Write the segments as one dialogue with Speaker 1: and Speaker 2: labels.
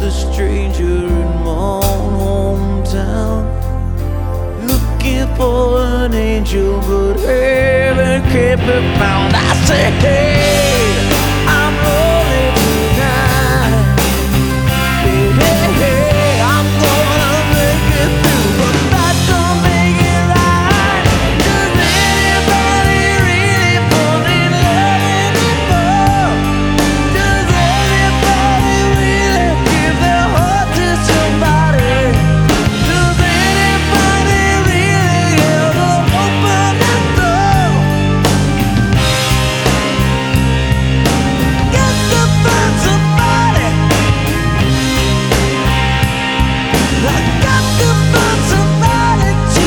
Speaker 1: a stranger in my own hometown, looking for an angel, but heaven can't be found. I say, hey, I'm lonely tonight. Hey, hey, hey, I'm gonna make it through, but that don't make it right. Does anybody really fall in love anymore? Does anybody really give their heart to somebody? Does anybody really ever open that door? Got to find somebody. I got to find somebody to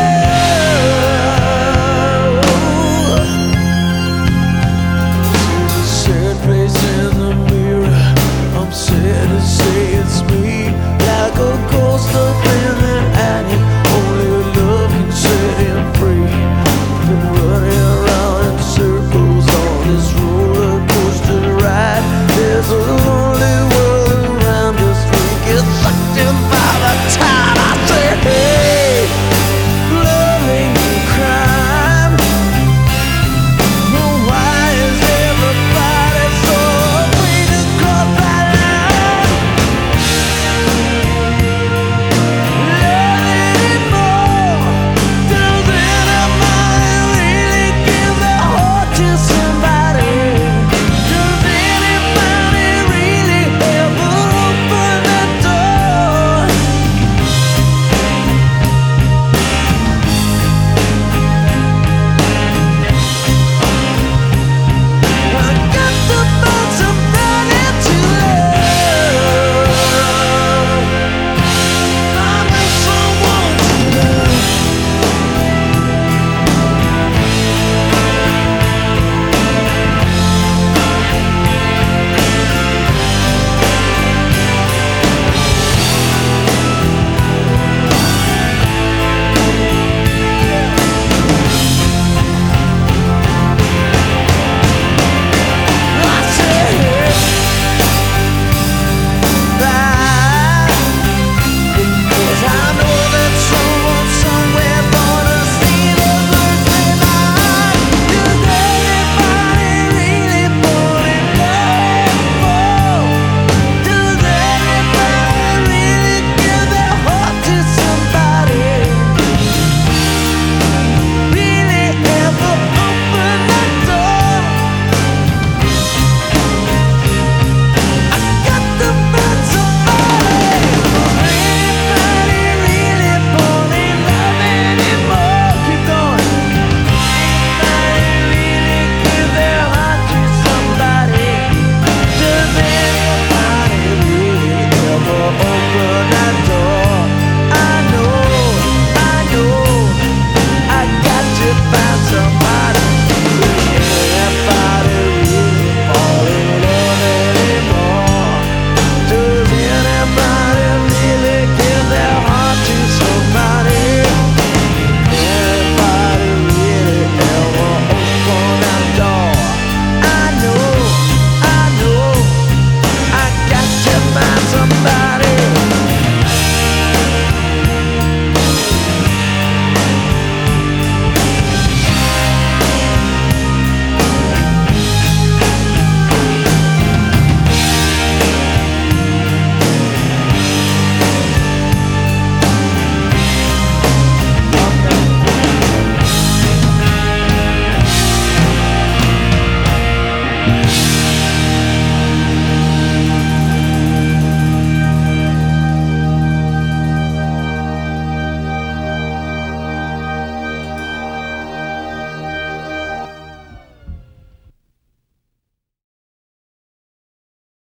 Speaker 1: love. Sad face in the mirror, I'm sad to say it's me.